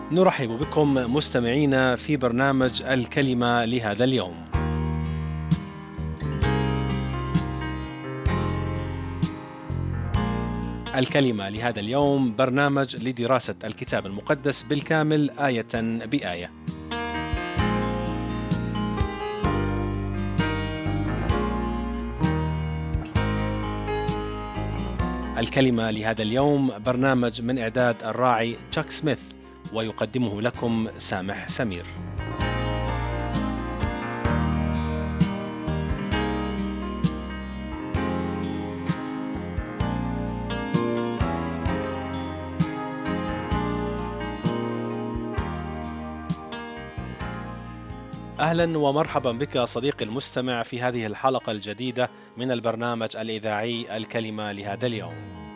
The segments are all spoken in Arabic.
نرحب بكم مستمعينا في برنامج الكلمة لهذا اليوم. الكلمة لهذا اليوم برنامج لدراسة الكتاب المقدس بالكامل آية بآية. الكلمة لهذا اليوم برنامج من إعداد الراعي تشاك سميث، ويقدمه لكم سامح سمير. أهلا ومرحبا بك صديقي المستمع في هذه الحلقة الجديدة من البرنامج الإذاعي الكلمة لهذا اليوم.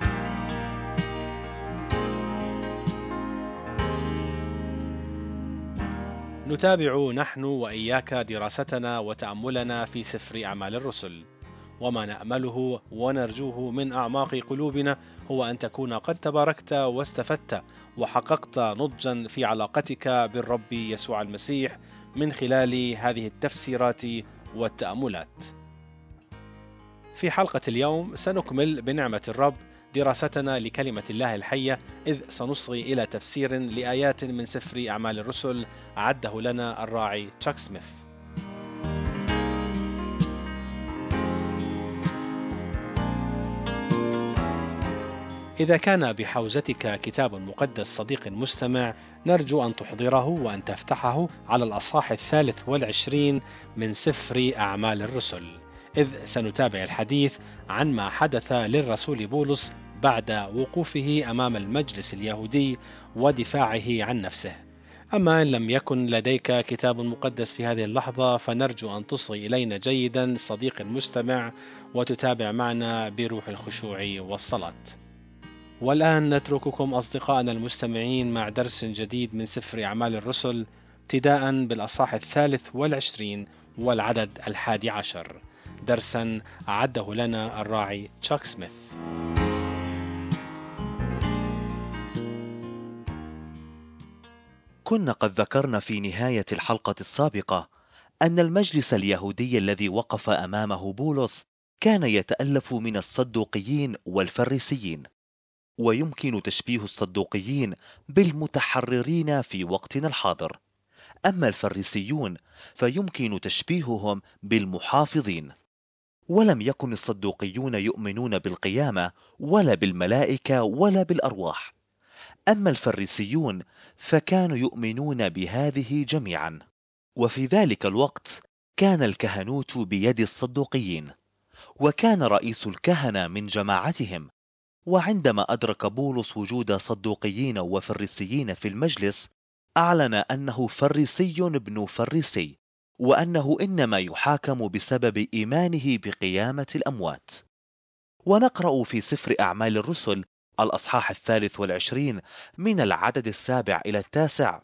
نتابع نحن وإياك دراستنا وتأملنا في سفر أعمال الرسل، وما نأمله ونرجوه من أعماق قلوبنا هو أن تكون قد تباركت واستفدت وحققت نضجا في علاقتك بالرب يسوع المسيح من خلال هذه التفسيرات والتأملات. في حلقة اليوم سنكمل بنعمة الرب دراستنا لكلمة الله الحية، إذ سنصغي إلى تفسير لآيات من سفر أعمال الرسل أعده لنا الراعي تشاك سميث. إذا كان بحوزتك كتاب مقدس صديق مستمع، نرجو أن تحضره وأن تفتحه على الأصحاح 23 من سفر أعمال الرسل، إذ سنتابع الحديث عن ما حدث للرسول بولس بعد وقوفه أمام المجلس اليهودي ودفاعه عن نفسه. أما إن لم يكن لديك كتاب مقدس في هذه اللحظة، فنرجو أن تصغي إلينا جيدا صديق المستمع وتتابع معنا بروح الخشوع والصلاة. والآن نترككم أصدقائنا المستمعين مع درس جديد من سفر أعمال الرسل، ابتداء بالأصحاح 23 والعدد 11، درسا أعده لنا الراعي تشاك سميث. كنا قد ذكرنا في نهاية الحلقة السابقة أن المجلس اليهودي الذي وقف أمامه بولس كان يتألف من الصدوقيين والفريسيين، ويمكن تشبيه الصدوقيين بالمتحررين في وقتنا الحاضر، أما الفريسيون فيمكن تشبيههم بالمحافظين. ولم يكن الصدوقيون يؤمنون بالقيامة ولا بالملائكة ولا بالأرواح، أما الفريسيون فكانوا يؤمنون بهذه جميعا. وفي ذلك الوقت كان الكهنوت بيد الصدوقيين، وكان رئيس الكهنة من جماعتهم. وعندما أدرك بولس وجود صدوقيين وفريسيين في المجلس، أعلن أنه فريسي ابن فريسي، وأنه إنما يحاكم بسبب إيمانه بقيامة الأموات. ونقرأ في سفر أعمال الرسل الأصحاح 23 من العدد 7 إلى 9: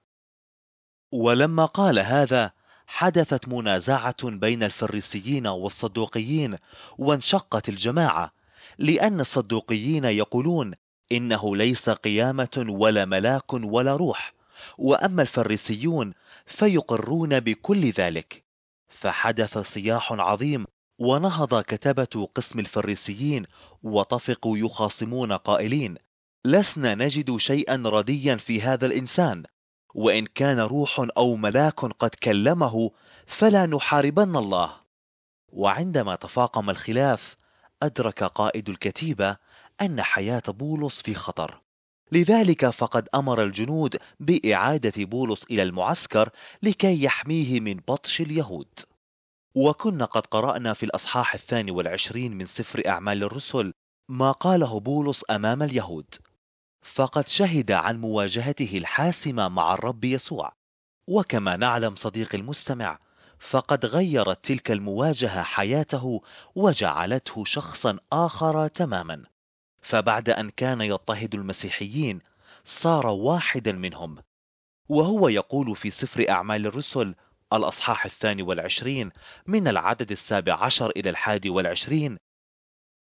ولما قال هذا حدثت منازعة بين الفريسيين والصدوقيين، وانشقت الجماعة، لأن الصدوقيين يقولون إنه ليس قيامة ولا ملاك ولا روح، وأما الفريسيون فيقرون بكل ذلك. فحدث صياح عظيم، ونهض كتبة قسم الفريسيين وطفقوا يخاصمون قائلين: لسنا نجد شيئا رديا في هذا الإنسان، وإن كان روح أو ملاك قد كلمه فلا نحاربن الله. وعندما تفاقم الخلاف، أدرك قائد الكتيبة أن حياة بولس في خطر، لذلك فقد أمر الجنود بإعادة بولس إلى المعسكر لكي يحميه من بطش اليهود. وكنا قد قرأنا في الأصحاح 22 من سفر أعمال الرسل ما قاله بولس أمام اليهود، فقد شهد عن مواجهته الحاسمة مع الرب يسوع. وكما نعلم صديقي المستمع، فقد غيرت تلك المواجهة حياته وجعلته شخصا آخر تماما. فبعد أن كان يضطهد المسيحيين صار واحدا منهم. وهو يقول في سفر أعمال الرسل الأصحاح 22 من العدد 17 إلى 21: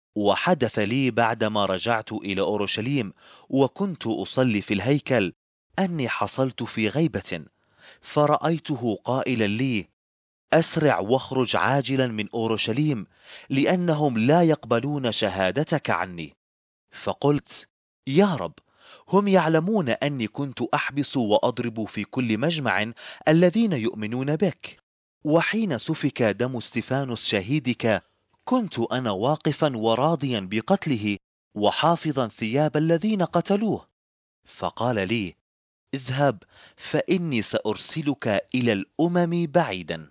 وحدث لي بعدما رجعت إلى أورشليم وكنت أصلي في الهيكل، أني حصلت في غيبة، فرأيته قائلا لي: أسرع واخرج عاجلا من أورشليم، لأنهم لا يقبلون شهادتك عني. فقلت: يا رب، هم يعلمون أني كنت أحبس وأضرب في كل مجمع الذين يؤمنون بك، وحين سفك دم استفانوس شهيدك كنت أنا واقفا وراضيا بقتله وحافظا ثياب الذين قتلوه. فقال لي: اذهب، فإني سأرسلك إلى الأمم بعيدا.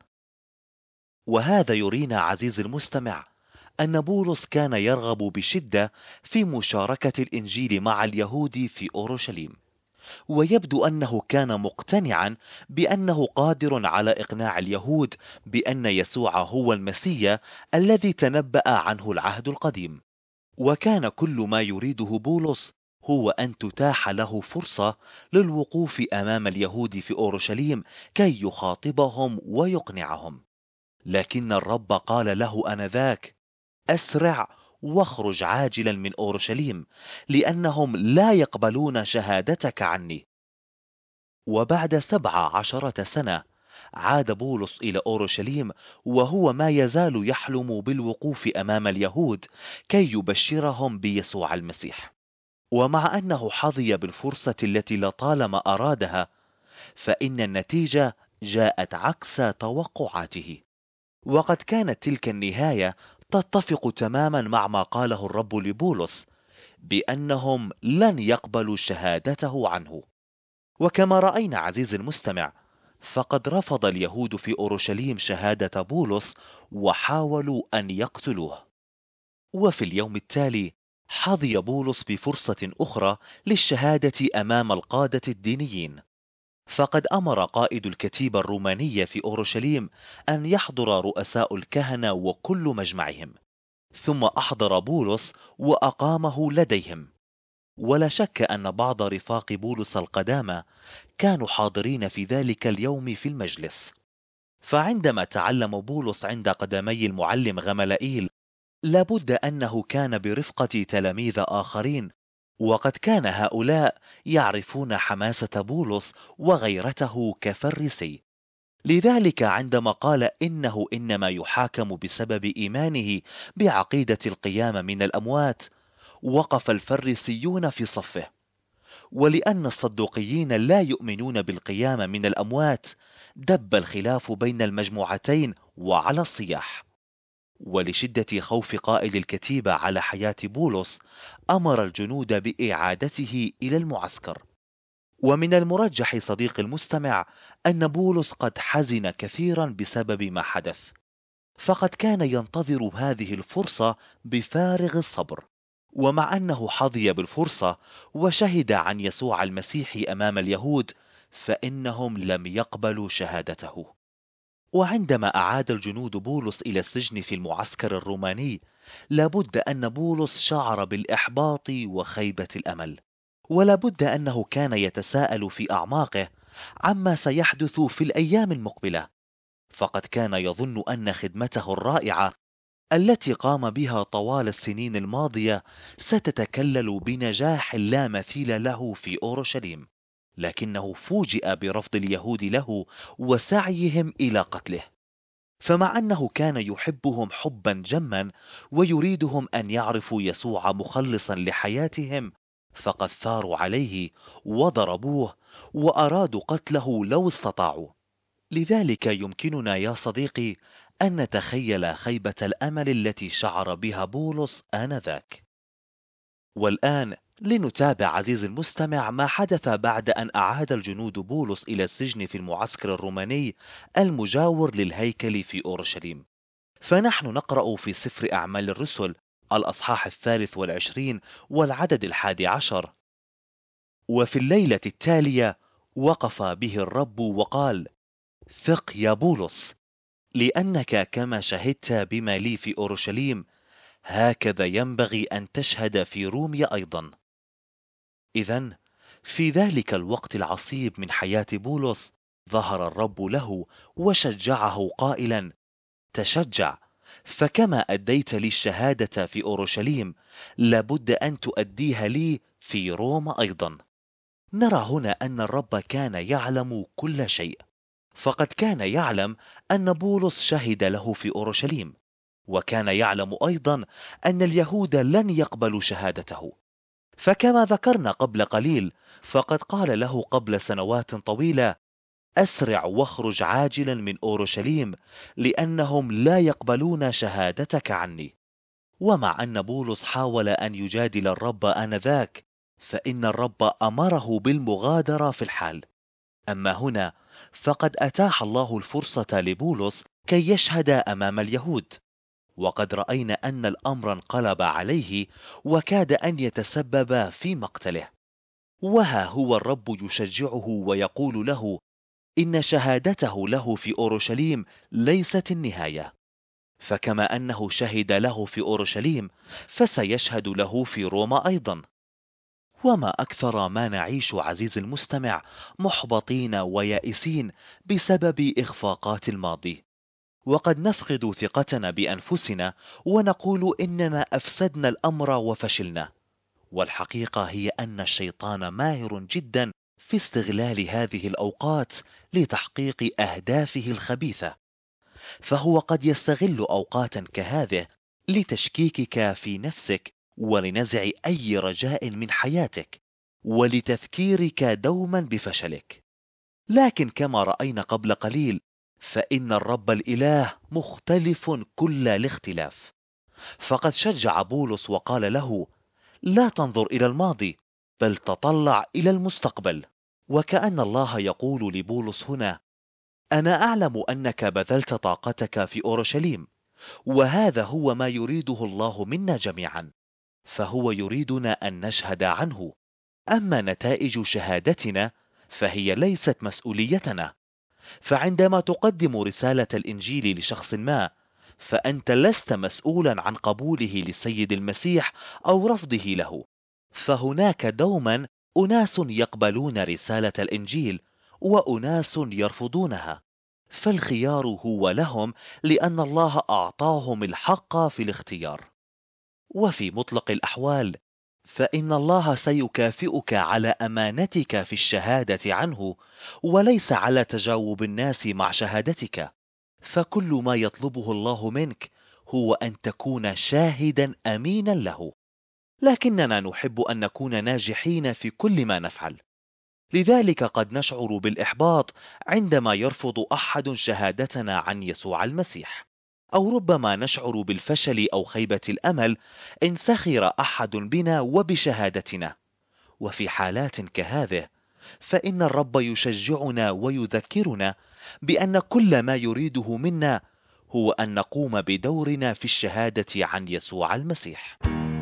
وهذا يرينا عزيزي المستمع أن بولس كان يرغب بشدة في مشاركة الإنجيل مع اليهود في أورشليم، ويبدو أنه كان مقتنعا بأنه قادر على إقناع اليهود بأن يسوع هو المسيا الذي تنبأ عنه العهد القديم. وكان كل ما يريده بولس هو أن تتاح له فرصة للوقوف أمام اليهود في أورشليم كي يخاطبهم ويقنعهم. لكن الرب قال له آنذاك: أسرع واخرج عاجلا من أورشليم، لأنهم لا يقبلون شهادتك عني. وبعد 17 سنة عاد بولس إلى أورشليم، وهو ما يزال يحلم بالوقوف أمام اليهود كي يبشرهم بيسوع المسيح. ومع أنه حظي بالفرصة التي لطالما أرادها، فإن النتيجة جاءت عكس توقعاته. وقد كانت تلك النهاية تتفق تماما مع ما قاله الرب لبولس بأنهم لن يقبلوا شهادته عنه. وكما رأينا عزيزي المستمع، فقد رفض اليهود في أورشليم شهادة بولس وحاولوا أن يقتلوه. وفي اليوم التالي حظي بولس بفرصة أخرى للشهادة أمام القادة الدينيين، فقد أمر قائد الكتيبة الرومانية في أورشليم أن يحضر رؤساء الكهنة وكل مجمعهم، ثم أحضر بولس وأقامه لديهم. ولا شك أن بعض رفاق بولس القدامى كانوا حاضرين في ذلك اليوم في المجلس. فعندما تعلم بولس عند قدمي المعلم غملائيل، لابد أنه كان برفقة تلاميذ آخرين، وقد كان هؤلاء يعرفون حماسة بولس وغيرته كفريسي. لذلك عندما قال إنه إنما يحاكم بسبب إيمانه بعقيدة القيامة من الأموات، وقف الفريسيون في صفه. ولأن الصدوقيين لا يؤمنون بالقيامة من الأموات، دب الخلاف بين المجموعتين وعلى الصياح. ولشدة خوف قائد الكتيبة على حياة بولس، أمر الجنود بإعادته إلى المعسكر. ومن المرجح صديقي المستمع أن بولس قد حزن كثيرا بسبب ما حدث، فقد كان ينتظر هذه الفرصة بفارغ الصبر. ومع أنه حظي بالفرصة وشهد عن يسوع المسيح أمام اليهود، فإنهم لم يقبلوا شهادته. وعندما أعاد الجنود بولس إلى السجن في المعسكر الروماني، لابد أن بولس شعر بالإحباط وخيبة الأمل، ولابد أنه كان يتساءل في أعماقه عما سيحدث في الأيام المقبلة. فقد كان يظن أن خدمته الرائعة التي قام بها طوال السنين الماضية ستتكلل بنجاح لا مثيل له في أورشليم، لكنه فوجئ برفض اليهود له وسعيهم إلى قتله. فمع أنه كان يحبهم حبا جما ويريدهم أن يعرفوا يسوع مخلصا لحياتهم، فقد ثاروا عليه وضربوه وأرادوا قتله لو استطاعوا. لذلك يمكننا يا صديقي أن نتخيل خيبة الأمل التي شعر بها بولس آنذاك. والآن لنتابع عزيزي المستمع ما حدث بعد أن أعاد الجنود بولس إلى السجن في المعسكر الروماني المجاور للهيكل في أورشليم. فنحن نقرأ في سفر أعمال الرسل الأصحاح 23 والعدد 11: وفي الليلة التالية وقف به الرب وقال: ثق يا بولس، لأنك كما شهدت بما لي في أورشليم، هكذا ينبغي أن تشهد في روميا أيضا. إذن في ذلك الوقت العصيب من حياة بولس ظهر الرب له وشجعه قائلا: تشجع، فكما أديت لي الشهادة في أورشليم، لابد أن تؤديها لي في روما أيضا. نرى هنا أن الرب كان يعلم كل شيء، فقد كان يعلم أن بولس شهد له في أورشليم، وكان يعلم أيضا أن اليهود لن يقبلوا شهادته. فكما ذكرنا قبل قليل، فقد قال له قبل سنوات طويلة: أسرع واخرج عاجلا من أورشليم، لأنهم لا يقبلون شهادتك عني. ومع أن بولس حاول أن يجادل الرب آنذاك، فإن الرب أمره بالمغادرة في الحال. أما هنا فقد أتاح الله الفرصة لبولس كي يشهد أمام اليهود، وقد رأينا أن الأمر انقلب عليه وكاد أن يتسبب في مقتله. وها هو الرب يشجعه ويقول له إن شهادته له في أورشليم ليست النهاية، فكما أنه شهد له في أورشليم فسيشهد له في روما أيضا. وما أكثر ما نعيش عزيزي المستمع محبطين ويائسين بسبب إخفاقات الماضي، وقد نفقد ثقتنا بأنفسنا ونقول إننا أفسدنا الأمر وفشلنا. والحقيقة هي أن الشيطان ماهر جدا في استغلال هذه الأوقات لتحقيق أهدافه الخبيثة، فهو قد يستغل أوقاتا كهذه لتشكيكك في نفسك ولنزع أي رجاء من حياتك ولتذكيرك دوما بفشلك. لكن كما رأينا قبل قليل، فإن الرب الإله مختلف كل الاختلاف، فقد شجع بولس وقال له: لا تنظر إلى الماضي، بل تطلع إلى المستقبل. وكأن الله يقول لبولس هنا: أنا أعلم أنك بذلت طاقتك في أورشليم، وهذا هو ما يريده الله منا جميعا، فهو يريدنا أن نشهد عنه. أما نتائج شهادتنا فهي ليست مسؤوليتنا، فعندما تقدم رسالة الإنجيل لشخص ما، فأنت لست مسؤولا عن قبوله للسيد المسيح أو رفضه له، فهناك دوما أناس يقبلون رسالة الإنجيل وأناس يرفضونها، فالخيار هو لهم، لأن الله أعطاهم الحق في الاختيار. وفي مطلق الأحوال فإن الله سيكافئك على أمانتك في الشهادة عنه، وليس على تجاوب الناس مع شهادتك. فكل ما يطلبه الله منك هو أن تكون شاهدا أمينا له، لكننا نحب أن نكون ناجحين في كل ما نفعل. لذلك قد نشعر بالإحباط عندما يرفض أحد شهادتنا عن يسوع المسيح، أو ربما نشعر بالفشل أو خيبة الأمل إن سخر أحد بنا وبشهادتنا. وفي حالات كهذه فإن الرب يشجعنا ويذكرنا بأن كل ما يريده منا هو أن نقوم بدورنا في الشهادة عن يسوع المسيح.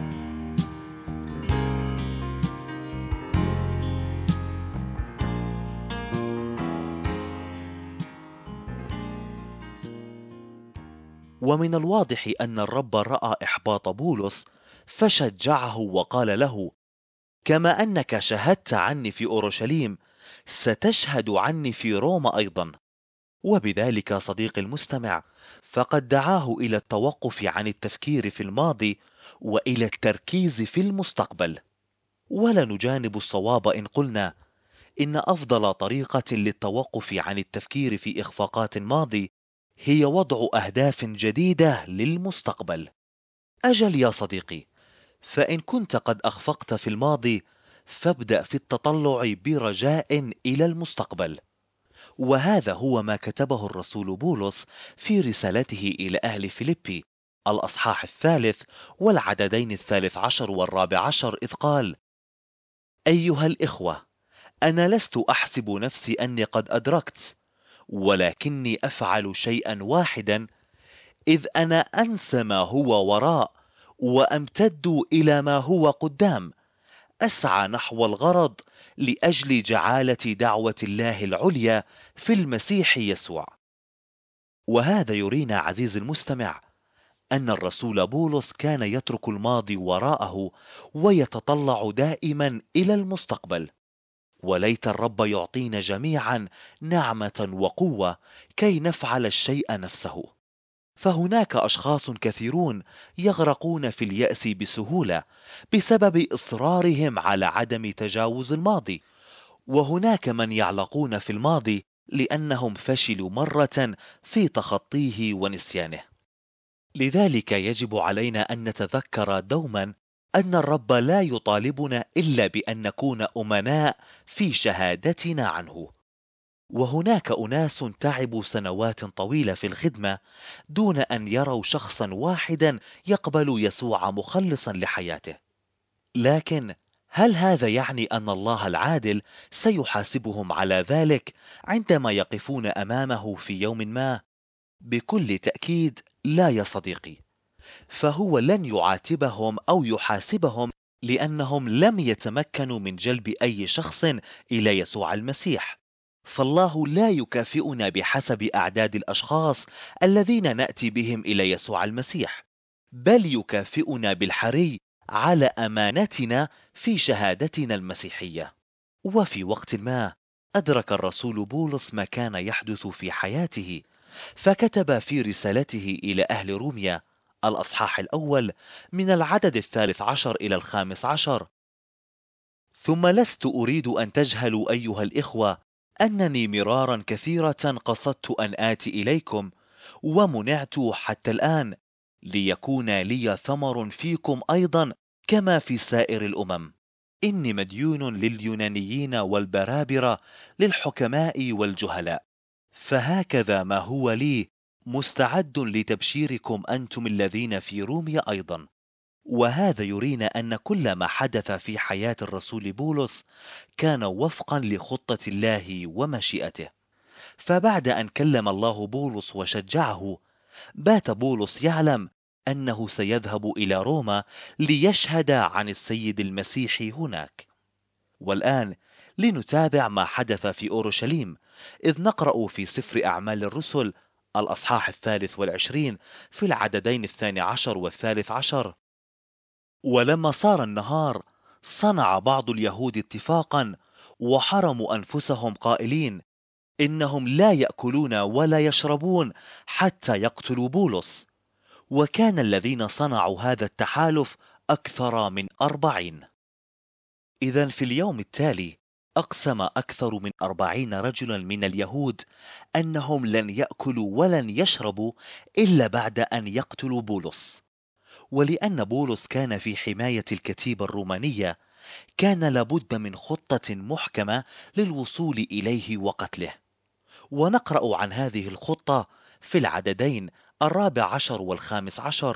ومن الواضح أن الرب رأى إحباط بولس فشجعه وقال له: كما أنك شهدت عني في أورشليم، ستشهد عني في روما أيضا. وبذلك صديقي المستمع، فقد دعاه إلى التوقف عن التفكير في الماضي وإلى التركيز في المستقبل. ولا نجانب الصواب إن قلنا إن أفضل طريقة للتوقف عن التفكير في إخفاقات الماضي هي وضع أهداف جديدة للمستقبل. أجل يا صديقي، فإن كنت قد أخفقت في الماضي فابدأ في التطلع برجاء إلى المستقبل. وهذا هو ما كتبه الرسول بولس في رسالته إلى أهل فيليبي الأصحاح 3 والعددين 13 و14، إذ قال: أيها الإخوة، أنا لست أحسب نفسي أني قد أدركت، ولكني أفعل شيئا واحدا، إذ أنا أنسى ما هو وراء وأمتد إلى ما هو قدام، أسعى نحو الغرض لأجل جعالة دعوة الله العليا في المسيح يسوع. وهذا يرينا عزيزي المستمع أن الرسول بولس كان يترك الماضي وراءه ويتطلع دائما إلى المستقبل. وليت الرب يعطينا جميعا نعمة وقوة كي نفعل الشيء نفسه. فهناك أشخاص كثيرون يغرقون في اليأس بسهولة بسبب إصرارهم على عدم تجاوز الماضي، وهناك من يعلقون في الماضي لأنهم فشلوا مرة في تخطيه ونسيانه. لذلك يجب علينا أن نتذكر دوما أن الرب لا يطالبنا إلا بأن نكون أمناء في شهادتنا عنه. وهناك أناس تعبوا سنوات طويلة في الخدمة دون أن يروا شخصا واحدا يقبل يسوع مخلصا لحياته. لكن هل هذا يعني أن الله العادل سيحاسبهم على ذلك عندما يقفون أمامه في يوم ما؟ بكل تأكيد لا يا صديقي. فهو لن يعاتبهم أو يحاسبهم لأنهم لم يتمكنوا من جلب أي شخص إلى يسوع المسيح. فالله لا يكافئنا بحسب أعداد الأشخاص الذين نأتي بهم إلى يسوع المسيح، بل يكافئنا بالحري على أمانتنا في شهادتنا المسيحية. وفي وقت ما أدرك الرسول بولس ما كان يحدث في حياته، فكتب في رسالته إلى أهل روميا الأصحاح الأول من العدد 13 إلى 15: ثم لست أريد أن تجهلوا أيها الإخوة أنني مرارا كثيرة قصدت أن آتي إليكم ومنعت حتى الآن، ليكون لي ثمر فيكم أيضا كما في سائر الأمم. إني مديون لليونانيين والبرابرة، للحكماء والجهلاء. فهكذا ما هو لي مستعد لتبشيركم أنتم الذين في روميا أيضا. وهذا يرينا أن كل ما حدث في حياة الرسول بولس كان وفقا لخطة الله ومشيئته. فبعد أن كلم الله بولس وشجعه، بات بولس يعلم أنه سيذهب إلى روما ليشهد عن السيد المسيح هناك. والآن لنتابع ما حدث في أورشليم، إذ نقرأ في سفر أعمال الرسل الأصحاح 23 في العددين 12 و13: ولما صار النهار صنع بعض اليهود اتفاقا وحرموا أنفسهم قائلين: إنهم لا يأكلون ولا يشربون حتى يقتلوا بولس. وكان الذين صنعوا هذا التحالف أكثر من 40. إذن في اليوم التالي أقسم أكثر من 40 رجلا من اليهود أنهم لن يأكلوا ولن يشربوا إلا بعد أن يقتلوا بولس. ولأن بولس كان في حماية الكتيبة الرومانية، كان لابد من خطة محكمة للوصول إليه وقتله. ونقرأ عن هذه الخطة في العددين 14 و15: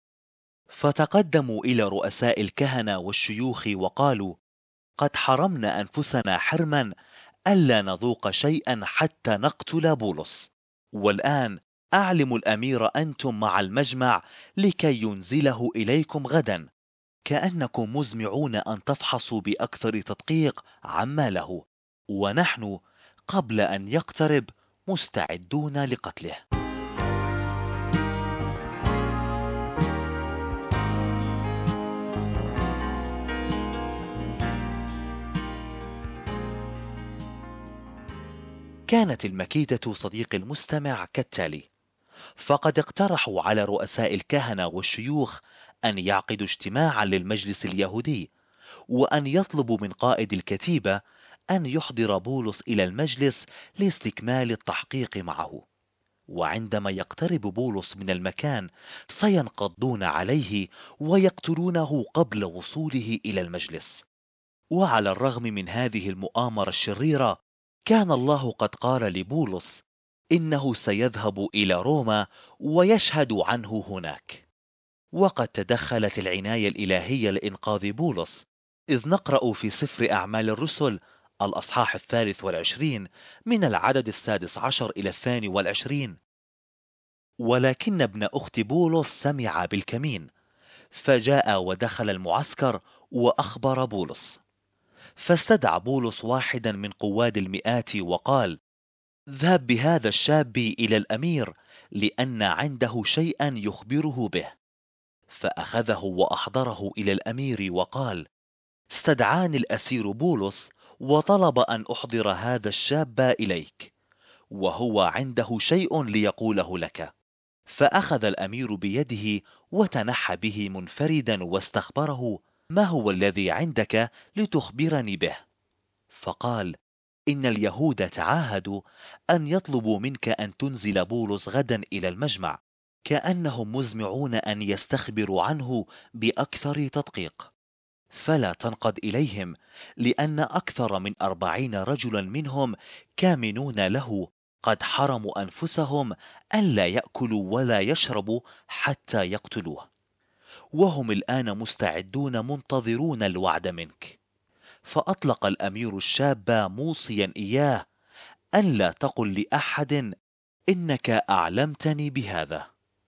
فتقدموا إلى رؤساء الكهنة والشيوخ وقالوا: قد حرمنا أنفسنا حرما ألا نذوق شيئا حتى نقتل بولس. والآن أعلموا الأمير أنتم مع المجمع لكي ينزله إليكم غدا، كأنكم مزمعون أن تفحصوا بأكثر تدقيق عما له، ونحن قبل أن يقترب مستعدون لقتله. كانت المكيدة صديق المستمع كالتالي: فقد اقترحوا على رؤساء الكهنة والشيوخ أن يعقدوا اجتماعا للمجلس اليهودي، وأن يطلبوا من قائد الكتيبة أن يحضر بولس إلى المجلس لاستكمال التحقيق معه. وعندما يقترب بولس من المكان سينقضون عليه ويقتلونه قبل وصوله إلى المجلس. وعلى الرغم من هذه المؤامرة الشريرة، كان الله قد قال لبولس إنه سيذهب إلى روما ويشهد عنه هناك. وقد تدخلت العناية الإلهية لإنقاذ بولس، إذ نقرأ في سفر أعمال الرسل الأصحاح 23 من العدد 16 إلى 22: ولكن ابن أخت بولس سمع بالكمين، فجاء ودخل المعسكر وأخبر بولس. فاستدعى بولس واحدا من قواد المئات وقال: اذهب بهذا الشاب إلى الأمير، لأن عنده شيئا يخبره به. فأخذه وأحضره إلى الأمير وقال: استدعاني الأسير بولس وطلب أن أحضر هذا الشاب إليك، وهو عنده شيء ليقوله لك. فأخذ الأمير بيده وتنحى به منفردا واستخبره: ما هو الذي عندك لتخبرني به؟ فقال: إن اليهود تعاهدوا أن يطلبوا منك أن تنزل بولس غدا إلى المجمع، كأنهم مزمعون أن يستخبروا عنه بأكثر تدقيق، فلا تنقد إليهم، لأن أكثر من 40 رجلا منهم كامنون له قد حرموا أنفسهم ألا يأكلوا ولا يشربوا حتى يقتلوه، وهم الآن مستعدون منتظرون الوعد منك. فأطلق الأمير الشاب موصيا إياه أن لا تقل لأحد إنك أعلمتني بهذا.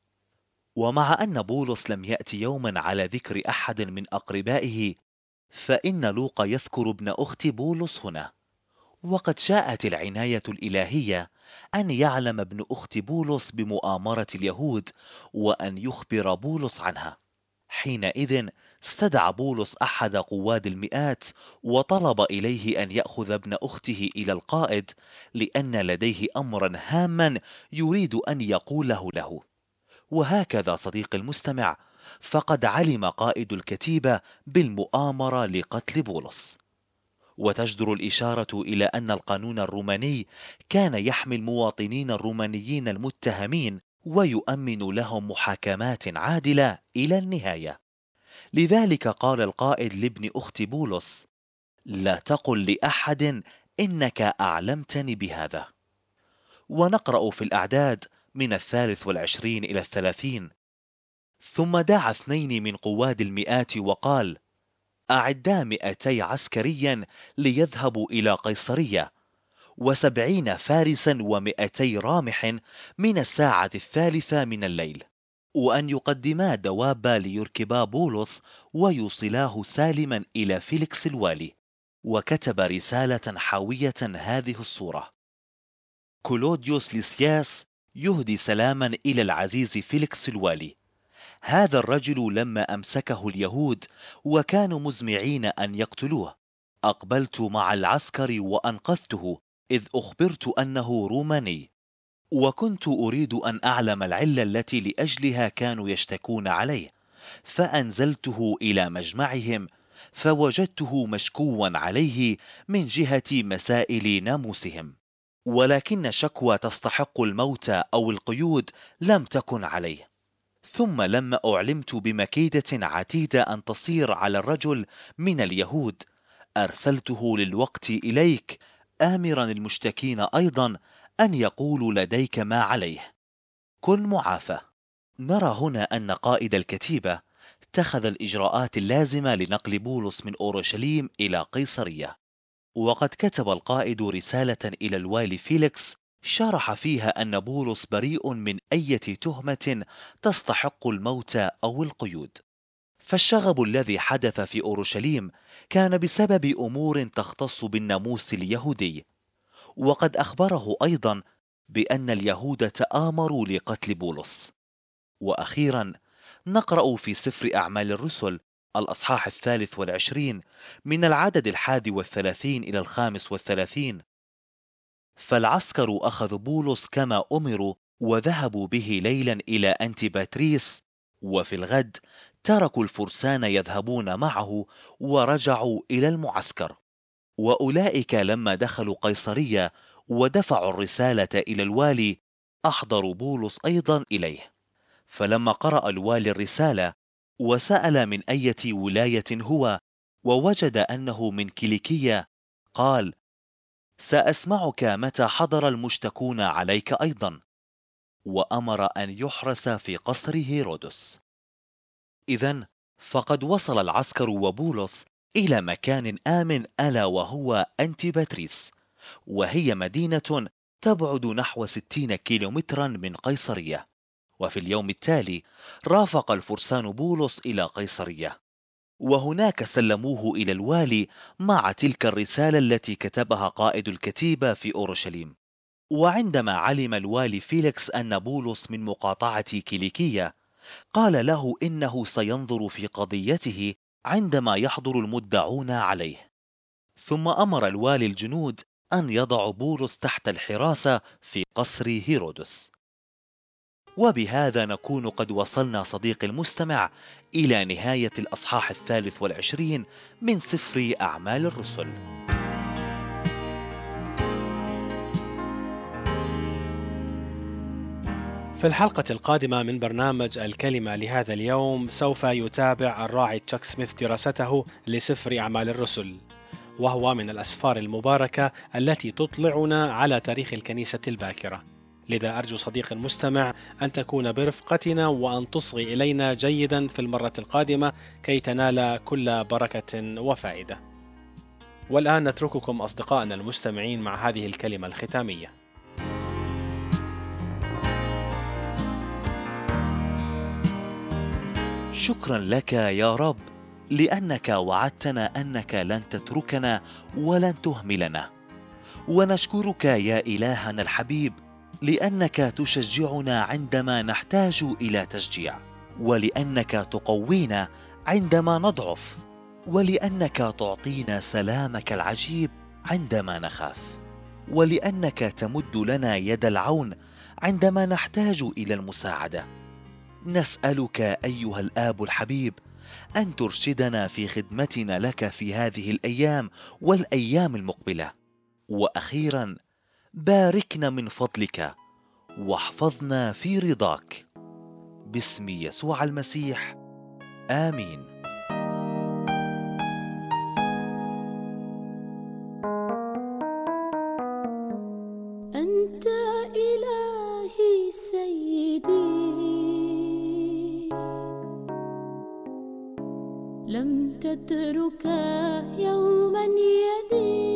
ومع أن بولس لم يأتي يوما على ذكر أحد من أقربائه، فإن لوقا يذكر ابن أخت بولس هنا، وقد شاءت العناية الإلهية أن يعلم ابن أخت بولس بمؤامرة اليهود وأن يخبر بولس عنها. حينئذ استدعى بولس أحد قواد المئات وطلب إليه أن يأخذ ابن أخته إلى القائد، لأن لديه أمرا هاما يريد أن يقوله له. وهكذا صديق المستمع، فقد علم قائد الكتيبة بالمؤامرة لقتل بولس. وتجدر الإشارة إلى أن القانون الروماني كان يحمي المواطنين الرومانيين المتهمين ويؤمن لهم محاكمات عادلة إلى النهاية. لذلك قال القائد لابن أخت بولس: لا تقل لأحد إنك أعلمتني بهذا. ونقرأ في الأعداد من 23 إلى 30: ثم دعا 2 من قواد المئات وقال: أعدا 200 عسكريا ليذهبوا إلى قيصرية، 70 فارسا و200 رامح من الساعة 3 من الليل، وأن يقدما دواب ليركبا بولس ويوصلاه سالما إلى فيليكس الوالي. وكتب رسالة حاوية هذه الصورة: كلوديوس ليسياس يهدي سلاما إلى العزيز فيليكس الوالي. هذا الرجل لما أمسكه اليهود وكانوا مزمعين أن يقتلوه، أقبلت مع العسكر وأنقذته، إذ أخبرت أنه روماني، وكنت أريد أن أعلم العلة التي لأجلها كانوا يشتكون عليه، فأنزلته إلى مجمعهم، فوجدته مشكوا عليه من جهة مسائل ناموسهم، ولكن شكوى تستحق الموت أو القيود لم تكن عليه. ثم لما أعلمت بمكيدة عتيدة أن تصير على الرجل من اليهود، أرسلته للوقت إليك، آمرا المشتكين أيضا أن يقولوا لديك ما عليه. كن معافى. نرى هنا أن قائد الكتيبة اتخذ الإجراءات اللازمة لنقل بولس من أورشليم إلى قيصرية. وقد كتب القائد رسالة إلى الوالي فيليكس شرح فيها أن بولس بريء من أي تهمة تستحق الموت أو القيود. فالشغب الذي حدث في أورشليم كان بسبب أمور تختص بالناموس اليهودي، وقد أخبره أيضا بأن اليهود تآمروا لقتل بولس. وأخيرا نقرأ في سفر أعمال الرسل الأصحاح 23 من العدد 31 إلى 35: فالعسكر أخذوا بولس كما أمروا وذهبوا به ليلا إلى أنتيباتريس، وفي الغد تركوا الفرسان يذهبون معه ورجعوا إلى المعسكر. وأولئك لما دخلوا قيصرية ودفعوا الرسالة إلى الوالي، أحضروا بولس أيضا إليه. فلما قرأ الوالي الرسالة وسأل من أية ولاية هو، ووجد أنه من كيليكية، قال: سأسمعك متى حضر المشتكون عليك أيضا. وأمر أن يحرس في قصر هيرودس. إذن فقد وصل العسكر وبولس إلى مكان آمن، ألا وهو أنتيباتريس، وهي مدينة تبعد نحو 60 كيلومترا من قيصرية. وفي اليوم التالي رافق الفرسان بولس إلى قيصرية، وهناك سلموه إلى الوالي مع تلك الرسالة التي كتبها قائد الكتيبة في أورشليم. وعندما علم الوالي فيليكس أن بولس من مقاطعة كيليكية، قال له إنه سينظر في قضيته عندما يحضر المدعون عليه. ثم أمر الوالي الجنود أن يضعوا بولس تحت الحراسة في قصر هيرودس. وبهذا نكون قد وصلنا صديقي المستمع إلى نهاية الأصحاح 23 من سفر أعمال الرسل. في الحلقة القادمة من برنامج الكلمة لهذا اليوم سوف يتابع الراعي تشاك سميث دراسته لسفر أعمال الرسل، وهو من الأسفار المباركة التي تطلعنا على تاريخ الكنيسة الباكرة. لذا أرجو صديقي المستمع أن تكون برفقتنا وأن تصغي إلينا جيدا في المرة القادمة كي تنال كل بركة وفائدة. والآن نترككم أصدقائنا المستمعين مع هذه الكلمة الختامية. شكرا لك يا رب، لأنك وعدتنا أنك لن تتركنا ولن تهملنا. ونشكرك يا إلهنا الحبيب، لأنك تشجعنا عندما نحتاج إلى تشجيع، ولأنك تقوينا عندما نضعف، ولأنك تعطينا سلامك العجيب عندما نخاف، ولأنك تمد لنا يد العون عندما نحتاج إلى المساعدة. نسألك أيها الآب الحبيب أن ترشدنا في خدمتنا لك في هذه الأيام والأيام المقبلة. وأخيرا، باركنا من فضلك واحفظنا في رضاك، باسم يسوع المسيح، آمين. أنت إلهي سيدي، لم تترك يوما يدي،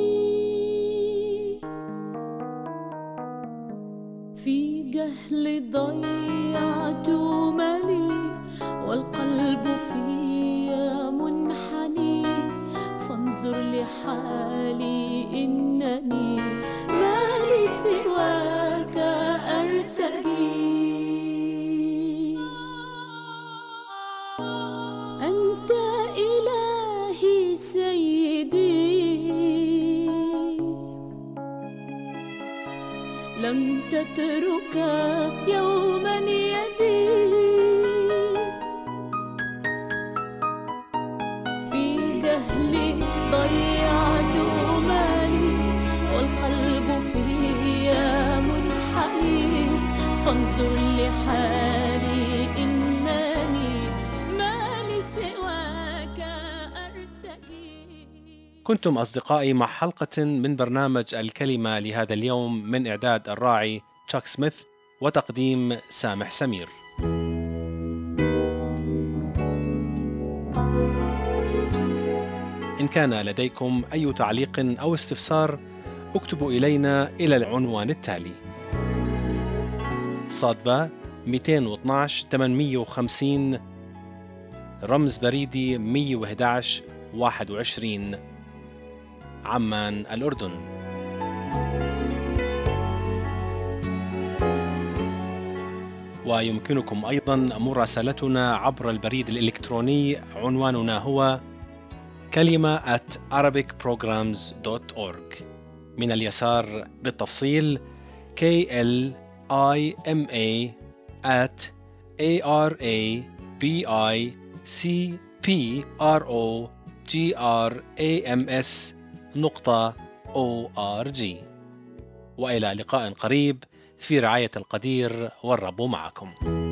في جهل ضيعت مالي والقلب في منحني، فانظر لحالي إنني ما لي سواك أرتجي. أنت إلهي سيدي، لم تترك يوما يدي، في جهلي ضيعت مالي والقلب في منحني، فانظر لحالي إنني ما لي سواك أرتجي. كنتم أصدقائي مع حلقة من برنامج الكلمة لهذا اليوم من إعداد الراعي تشاك سميث وتقديم سامح سمير. إن كان لديكم أي تعليق أو استفسار اكتبوا إلينا إلى العنوان التالي: صادبة 212 850 رمز بريدي 111 21 عمان الأردن. ويمكنكم أيضا مراسلتنا عبر البريد الإلكتروني، عنواننا هو كلمة @arabicprograms.org. من اليسار بالتفصيل klima@arabicprograms.org. وإلى لقاء قريب في رعاية القدير، والرب معكم.